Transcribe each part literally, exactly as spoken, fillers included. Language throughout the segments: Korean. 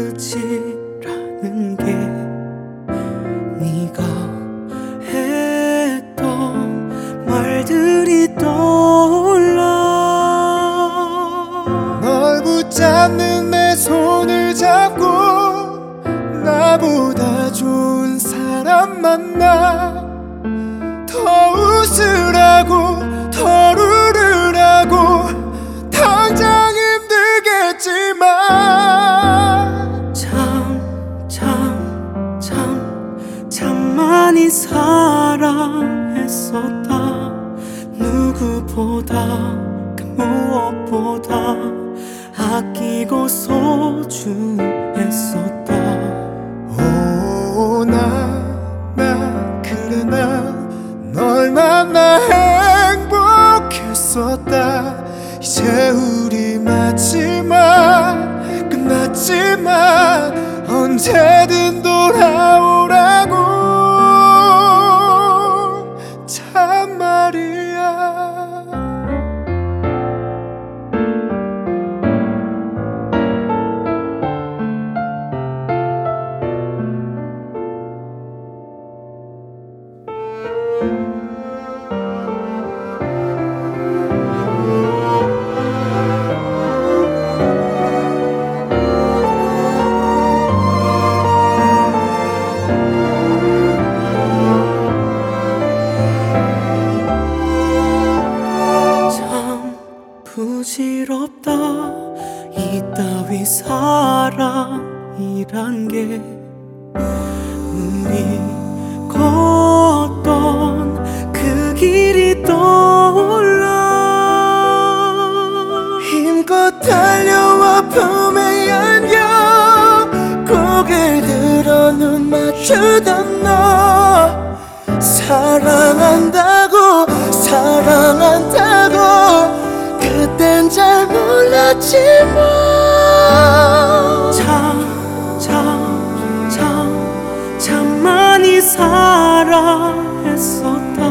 끝이라는 게 네가 했던 말들이 떠올라. 널 붙잡는 내 손을 잡고 나보다 좋은 사람 만나 더 웃으라고 더 울으라고 당장 힘들겠지만 참, 참, 참, 참 많이 사랑했었다. 누구보다 그 무엇보다 아끼고 소중했었다. 오, 나, 나, 그래 나 널 만나 행복했었다. 이제 우리 마지막 끝났지만 언제든 돌아오라고 참말이야. 부질없다 이따위 사랑이란 게 우리 걷던 그 길이 떠올라. 힘껏 달려와 품에 안겨 고개를 들어 눈 맞추던 너 사랑한다고 사랑한다고 그땐 잘 몰랐지만 참, 참, 참, 참 많이 사랑했었다.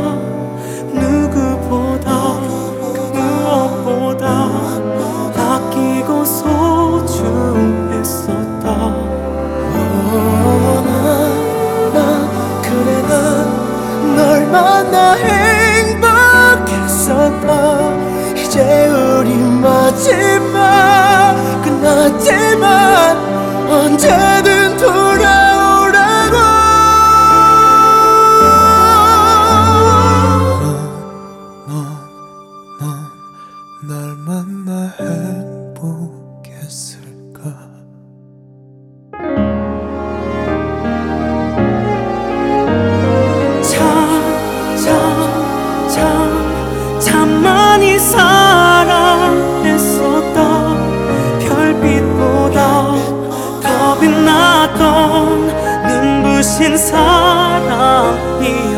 누구보다 그 무엇보다 아끼고 소중했었다. 오, 나, 나 그래 나 널 만나 행복했었다. 이제 우리 마지막 끝났지만 언제든 돌아오라고. 넌, 넌, 널 만나 행복했을까? 참 많이 사랑했었다. 별빛보다 더 빛났던 눈부신 사랑이